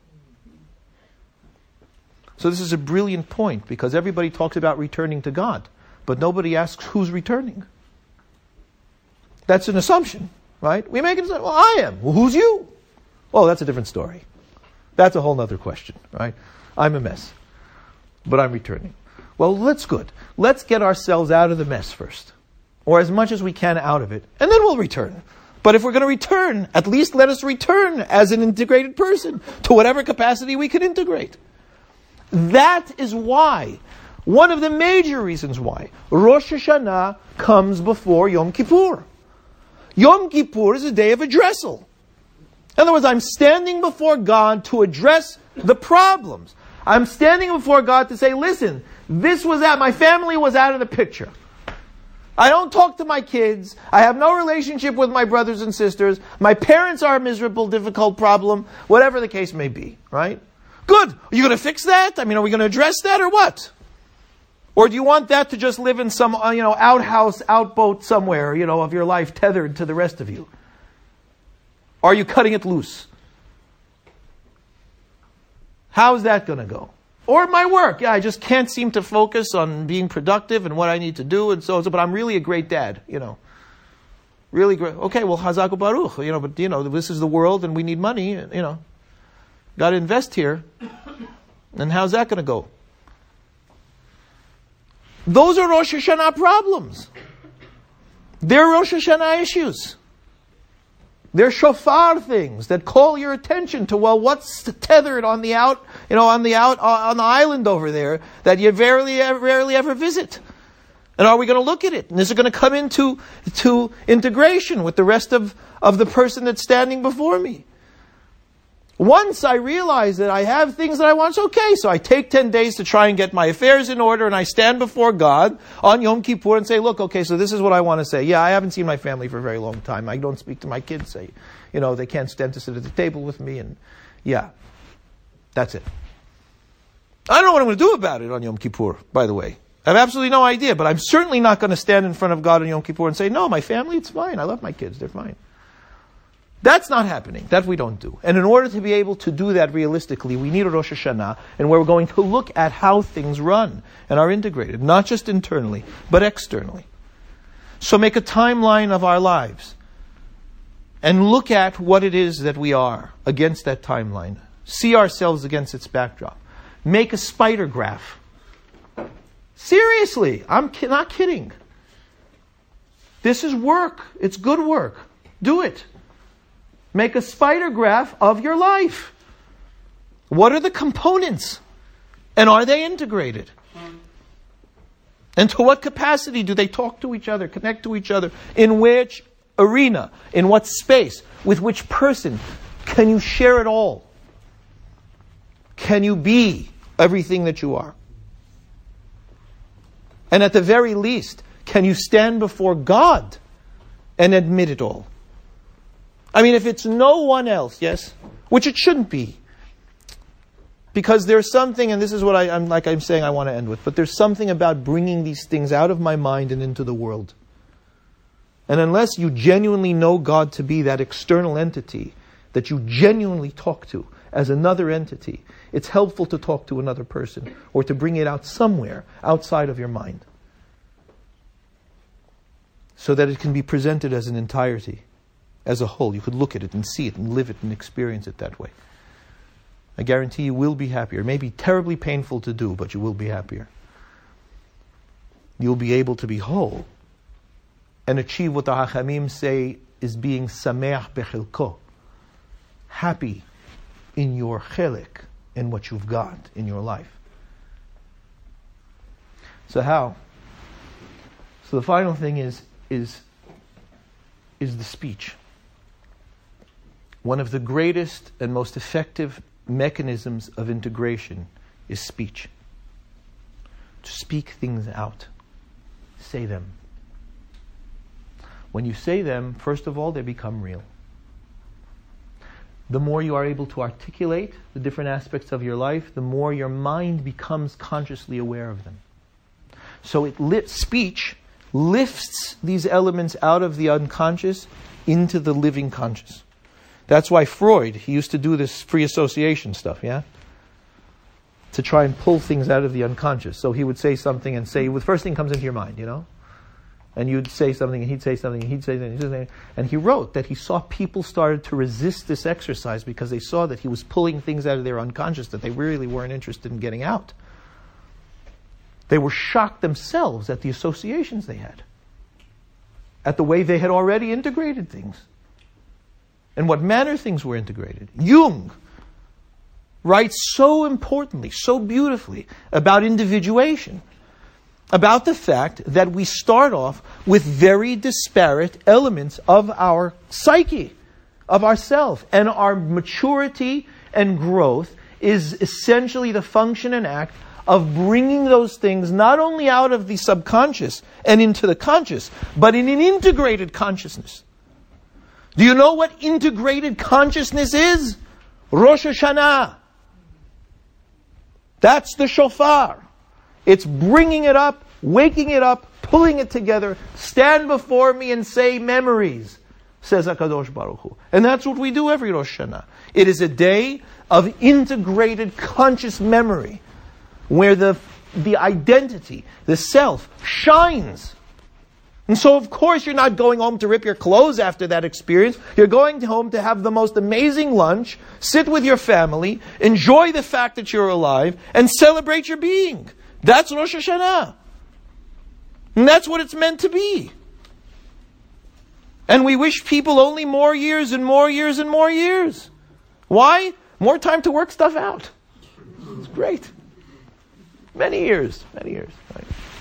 So this is a brilliant point, because everybody talks about returning to God, but nobody asks who's returning. That's an assumption, right? We make it, well, I am. Well, who's you? Well, that's a different story. That's a whole other question, right? I'm a mess, but I'm returning. Well, that's good. Let's get ourselves out of the mess first, or as much as we can out of it, and then we'll return. But if we're going to return, at least let us return as an integrated person to whatever capacity we can integrate. That is why, one of the major reasons why, Rosh Hashanah comes before Yom Kippur. Yom Kippur is a day of addressal. In other words, I'm standing before God to address the problems. I'm standing before God to say, listen, this was out, my family was out of the picture. I don't talk to my kids. I have no relationship with my brothers and sisters. My parents are a miserable, difficult problem, whatever the case may be, right? Good. Are you going to fix that? I mean, are we going to address that or what? Or do you want that to just live in some, outhouse, outboat somewhere, of your life tethered to the rest of you? Are you cutting it loose? How's that going to go? Or my work. Yeah, I just can't seem to focus on being productive and what I need to do and so, but I'm really a great dad, Really great. Okay, well, Hazaku Baruch, but this is the world and we need money, Got to invest here. And how's that going to go? Those are Rosh Hashanah problems. They're Rosh Hashanah issues. They're shofar things that call your attention to, well, what's tethered on the island over there that you rarely ever visit. And are we going to look at it? And is it going to come into integration with the rest of the person that's standing before me? Once I realize that I have things that I want, it's okay. So I take 10 days to try and get my affairs in order, and I stand before God on Yom Kippur and say, look, okay, so this is what I want to say. Yeah, I haven't seen my family for a very long time. I don't speak to my kids. They can't stand to sit at the table with me. And yeah, that's it. I don't know what I'm going to do about it on Yom Kippur, by the way. I have absolutely no idea, but I'm certainly not going to stand in front of God on Yom Kippur and say, no, my family, it's fine. I love my kids. They're fine. That's not happening. That we don't do. And in order to be able to do that realistically, we need a Rosh Hashanah, and where we're going to look at how things run and are integrated, not just internally, but externally. So make a timeline of our lives and look at what it is that we are against that timeline. See ourselves against its backdrop. Make a spider graph. Seriously, I'm not kidding. This is work. It's good work. Do it. Make a spider graph of your life. What are the components? And are they integrated? And to what capacity do they talk to each other, connect to each other? In which arena? In what space? With which person? Can you share it all? Can you be everything that you are? And at the very least, can you stand before God and admit it all? I mean, if it's no one else, yes, which it shouldn't be. Because there's something, and this is what I'm saying I want to end with, but there's something about bringing these things out of my mind and into the world. And unless you genuinely know God to be that external entity that you genuinely talk to as another entity, it's helpful to talk to another person or to bring it out somewhere outside of your mind so that it can be presented as an entirety, as a whole. You could look at it and see it and live it and experience it that way. I guarantee you will be happier. It may be terribly painful to do, but you will be happier. You'll be able to be whole and achieve what the Hachamim say is being sameach bechilko, happy in your chelik, in what you've got in your life. So how? So the final thing is the speech. One of the greatest and most effective mechanisms of integration is speech. To speak things out. Say them. When you say them, first of all, they become real. The more you are able to articulate the different aspects of your life, the more your mind becomes consciously aware of them. So speech lifts these elements out of the unconscious into the living conscious. That's why Freud, he used to do this free association stuff, yeah? To try and pull things out of the unconscious. So he would say something and say, the first thing comes into your mind, you know? And you'd say something and he'd say something and he'd say something. And he wrote that he saw people started to resist this exercise because they saw that he was pulling things out of their unconscious that they really weren't interested in getting out. They were shocked themselves at the associations they had, at the way they had already integrated things, and what manner things were integrated. Jung writes so importantly, so beautifully about individuation, about the fact that we start off with very disparate elements of our psyche, of ourself, and our maturity and growth is essentially the function and act of bringing those things not only out of the subconscious and into the conscious, but in an integrated consciousness. Do you know what integrated consciousness is? Rosh Hashanah. That's the shofar. It's bringing it up, waking it up, pulling it together. Stand before me and say memories, says HaKadosh Baruch Hu. And that's what we do every Rosh Hashanah. It is a day of integrated conscious memory, where the identity, the self, shines. And so, of course, you're not going home to rip your clothes after that experience. You're going home to have the most amazing lunch, sit with your family, enjoy the fact that you're alive, and celebrate your being. That's Rosh Hashanah. And that's what it's meant to be. And we wish people only more years and more years and more years. Why? More time to work stuff out. It's great. Many years. Right?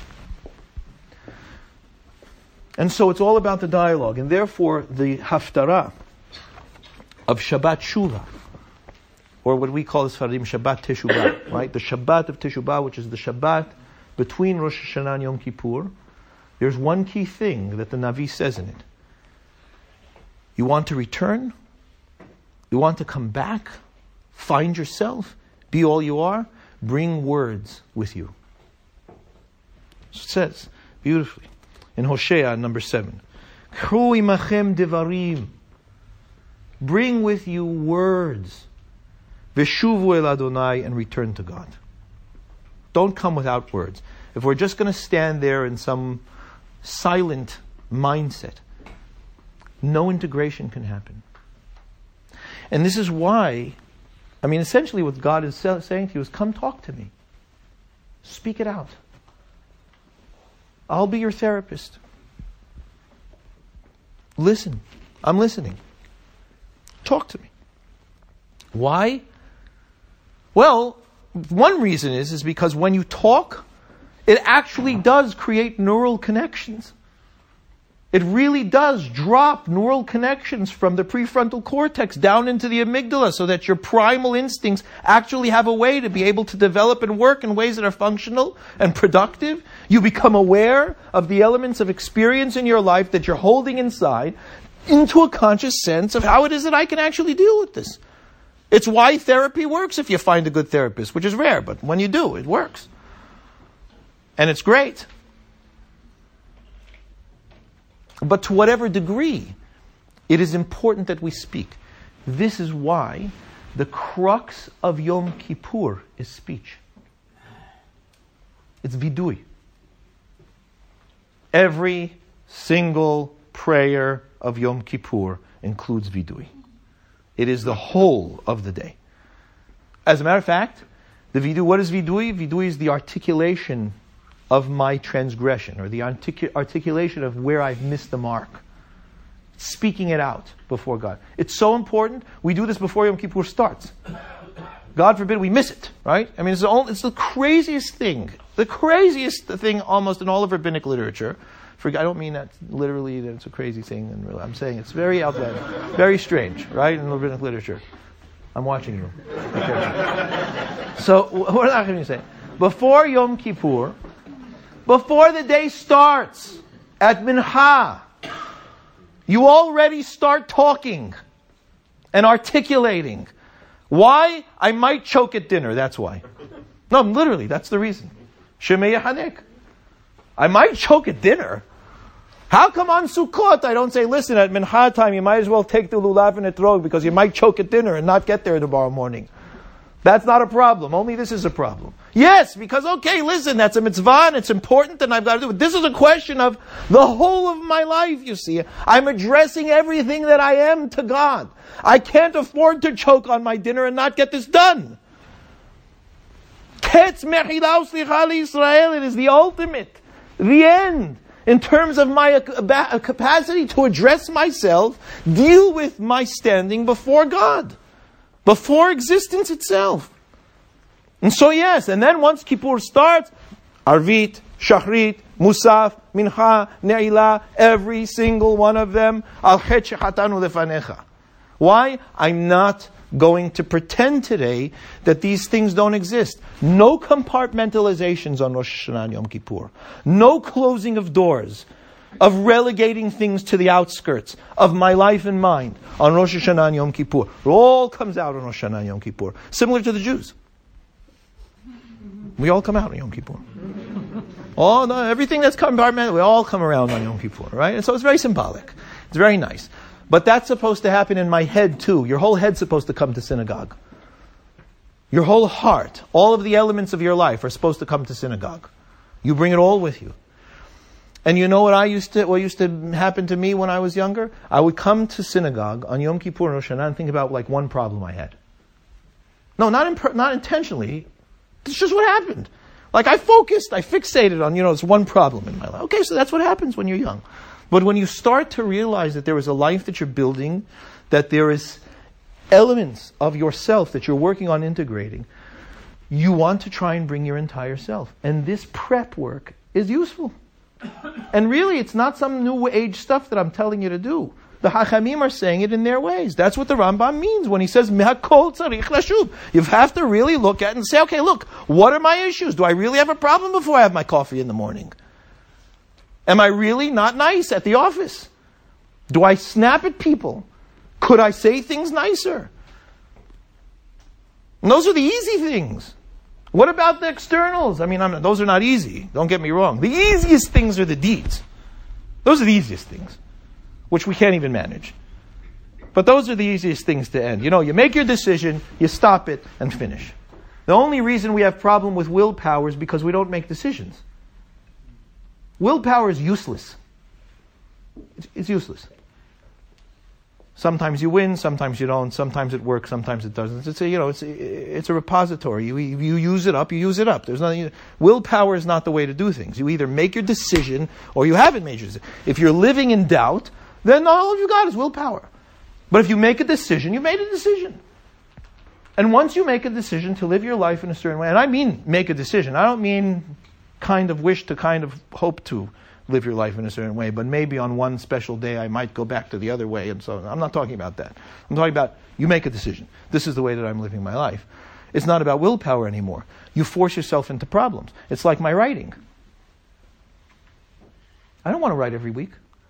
And so it's all about the dialogue. And therefore, the haftarah of Shabbat Shuvah, or what we call as Sfaradim Shabbat Teshuvah, right? The Shabbat of Teshuvah, which is the Shabbat between Rosh Hashanah and Yom Kippur, there's one key thing that the Navi says in it. You want to return? You want to come back? Find yourself? Be all you are? Bring words with you. It says beautifully in Hosea number 7. Kru imachem devarim. Bring with you words. Veshuvu el Adonai, and return to God. Don't come without words. If we're just going to stand there in some silent mindset, no integration can happen. And this is why, essentially what God is saying to you is, come talk to me. Speak it out. I'll be your therapist. listen. I'm listening. Talk to me. Why? Well, one reason is because when you talk, it actually does create neural connections. It really does drop neural connections from the prefrontal cortex down into the amygdala so that your primal instincts actually have a way to be able to develop and work in ways that are functional and productive. You become aware of the elements of experience in your life that you're holding inside into a conscious sense of how it is that I can actually deal with this. It's why therapy works if you find a good therapist, which is rare, but when you do, it works. And it's great. But to whatever degree, it is important that we speak. This is why the crux of Yom Kippur is speech. It's vidui. Every single prayer of Yom Kippur includes vidui. It is the whole of the day. As a matter of fact, the vidui, what is vidui? Vidui is the articulation of my transgression, or the articulation of where I've missed the mark. Speaking it out before God. It's so important. We do this before Yom Kippur starts. God forbid we miss it, right? I mean, it's the craziest thing. The craziest thing almost in all of rabbinic literature. I don't mean that literally that it's a crazy thing. I'm saying it's very outlandish, very strange, right, in rabbinic literature. I'm watching you. Okay. So, what am I going to say? Before Yom Kippur, before the day starts, at Mincha, you already start talking and articulating. Why? I might choke at dinner, that's why. No, literally, that's the reason. Shemei Yahanek. I might choke at dinner. How come on Sukkot I don't say, listen, at Mincha time you might as well take the lulav and etrog because you might choke at dinner and not get there tomorrow morning. That's not a problem. Only this is a problem. Yes, because, okay, listen, that's a mitzvah and it's important and I've got to do it. This is a question of the whole of my life, you see. I'm addressing everything that I am to God. I can't afford to choke on my dinner and not get this done. Ketz Mechila Uslicha Yisrael, it is the ultimate, the end, in terms of my capacity to address myself, deal with my standing before God. Before existence itself. And so yes, and then once Kippur starts, Arvit, Shachrit, Musaf, Mincha, Ne'ilah, every single one of them, Al Chet Shechatanu Lefanecha. Why? I'm not going to pretend today that these things don't exist. No compartmentalizations on Rosh Hashanah and Yom Kippur. No closing of doors, of relegating things to the outskirts of my life and mind on Rosh Hashanah and Yom Kippur. It all comes out on Rosh Hashanah and Yom Kippur. Similar to the Jews. We all come out on Yom Kippur. Oh no, everything that's compartmental, we all come around on Yom Kippur, right? And so it's very symbolic. It's very nice. But that's supposed to happen in my head too. Your whole head's supposed to come to synagogue. Your whole heart, all of the elements of your life are supposed to come to synagogue. You bring it all with you. And you know what used to happen to me when I was younger? I would come to synagogue on Yom Kippur and Rosh Hashanah and think about like one problem I had. No, not intentionally. It's just what happened. Like I fixated on, it's one problem in my life. Okay, so that's what happens when you're young. But when you start to realize that there is a life that you're building, that there is elements of yourself that you're working on integrating, you want to try and bring your entire self. And this prep work is useful. And really, it's not some new age stuff that I'm telling you to do. The Hachamim are saying it in their ways. That's what the Rambam means when he says, Me'akol tzarich lashub. You have to really look at it and say, okay, look, what are my issues? Do I really have a problem before I have my coffee in the morning? Am I really not nice at the office? Do I snap at people? Could I say things nicer? And those are the easy things. What about the externals? I mean, those are not easy. Don't get me wrong. The easiest things are the deeds. Those are the easiest things, which we can't even manage. But those are the easiest things to end. You make your decision, you stop it, and finish. The only reason we have problem with willpower is because we don't make decisions. Willpower is useless. It's useless. Sometimes you win, sometimes you don't. Sometimes it works, sometimes it doesn't. It's a repository. You use it up, you use it up. There's nothing. Willpower is not the way to do things. You either make your decision or you haven't made your decision. If you're living in doubt, then all you've got is willpower. But if you make a decision, you made a decision. And once you make a decision to live your life in a certain way, and I mean make a decision, I don't mean kind of wish to kind of hope to live your life in a certain way, but maybe on one special day I might go back to the other way and so on. I'm not talking about that. I'm talking about you make a decision. This is the way that I'm living my life. It's not about willpower anymore. You force yourself into problems. It's like my writing. I don't want to write every week.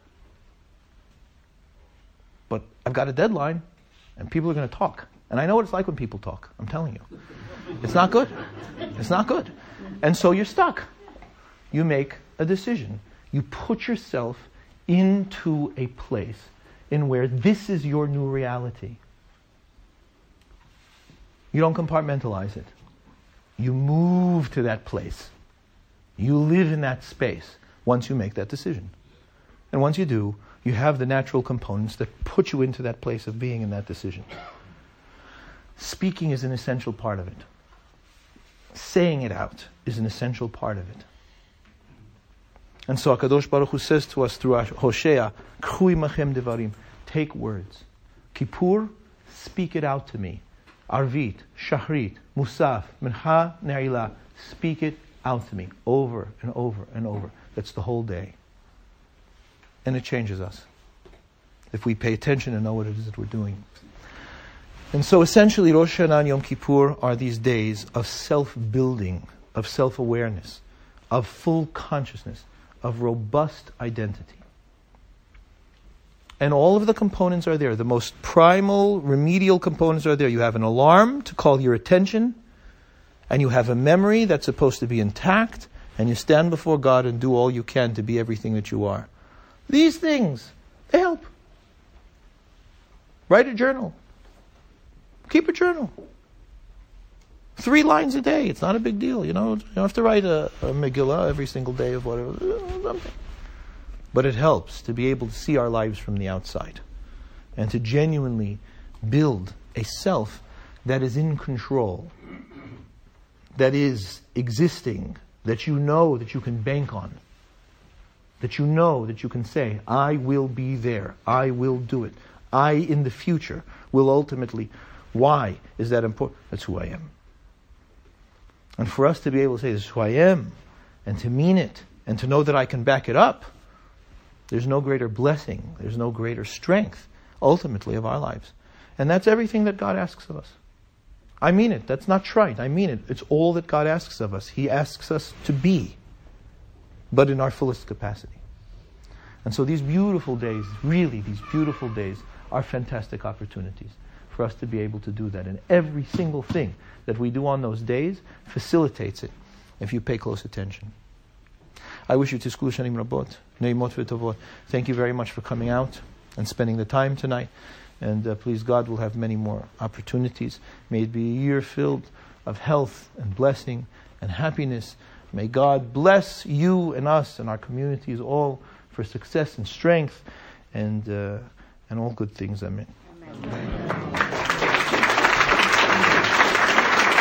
But I've got a deadline, and people are going to talk. And I know what it's like when people talk. I'm telling you. It's not good. It's not good. And so you're stuck. You make a decision. You put yourself into a place in where this is your new reality. You don't compartmentalize it. You move to that place. You live in that space once you make that decision. And once you do, you have the natural components that put you into that place of being in that decision. Speaking is an essential part of it. Saying it out is an essential part of it. And so HaKadosh Baruch Hu says to us through Hosea, K'chu imachem devarim, take words. Kippur, speak it out to me. Arvit, Shachrit, Musaf, Mincha, Ne'ilah, speak it out to me over and over and over. That's the whole day. And it changes us if we pay attention and know what it is that we're doing. And so essentially Rosh Hashanah and Yom Kippur are these days of self-building, of self-awareness, of full consciousness, of robust identity. And all of the components are there. The most primal, remedial components are there. You have an alarm to call your attention, and you have a memory that's supposed to be intact, and you stand before God and do all you can to be everything that you are. These things, they help. Write a journal. Keep a journal. 3 lines a day. It's not a big deal. You don't have to write a Megillah every single day of whatever. Something. But it helps to be able to see our lives from the outside and to genuinely build a self that is in control, that is existing, that you know that you can bank on, that you know that you can say, I will be there, I will do it. I, in the future, will ultimately. Why is that important? That's who I am. And for us to be able to say, this is who I am, and to mean it, and to know that I can back it up, there's no greater blessing, there's no greater strength, ultimately, of our lives. And that's everything that God asks of us. I mean it. That's not trite. I mean it. It's all that God asks of us. He asks us to be, but in our fullest capacity. And so these beautiful days, really these beautiful days, are fantastic opportunities for us to be able to do that. And every single thing that we do on those days facilitates it, if you pay close attention. I wish you Tizku Shanim Rabot, Neimot V'Tovot. Thank you very much for coming out and spending the time tonight. And please, God will have many more opportunities. May it be a year filled of health and blessing and happiness. May God bless you and us and our communities all for success and strength and all good things. Amen. Amen.